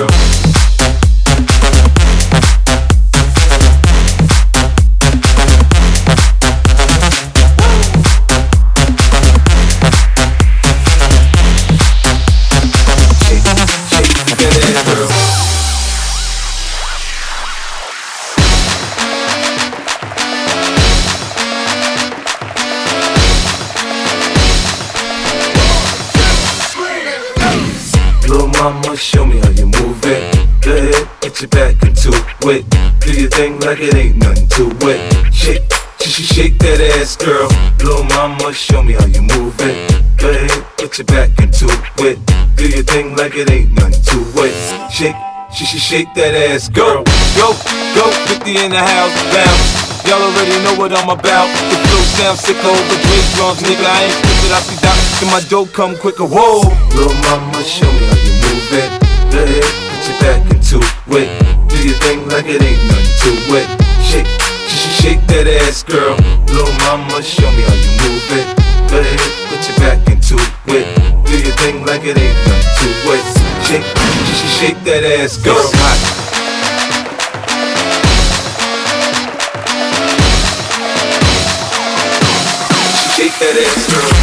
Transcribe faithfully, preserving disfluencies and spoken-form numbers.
girl. Little mama, show me how you move it. Go ahead, get your back into it. Do your thing like it ain't nothing to it. Shake, sh sh shake that ass, girl. Little mama, show me how you move it. Go ahead, get your back into it. Do your thing like it ain't nothing to it. Shake, sh sh shake that ass, girl. Go, go, fifty in the house, bounce. Y'all already know what I'm about. The flow sounds sick over bass drums, nigga. I ain't stupid, I see dots till my dough come quicker. Whoa, little mama, show me how you move it. Go ahead, put your back into it. Do your thing like it ain't nothing to it. Shake, sh sh shake that ass, girl. Little mama, show me how you move it. Go ahead, put your back into it. Do your thing like it ain't nothing to it. Shake, sh sh shake that ass, girl. it's hot. Shake that ass, girl.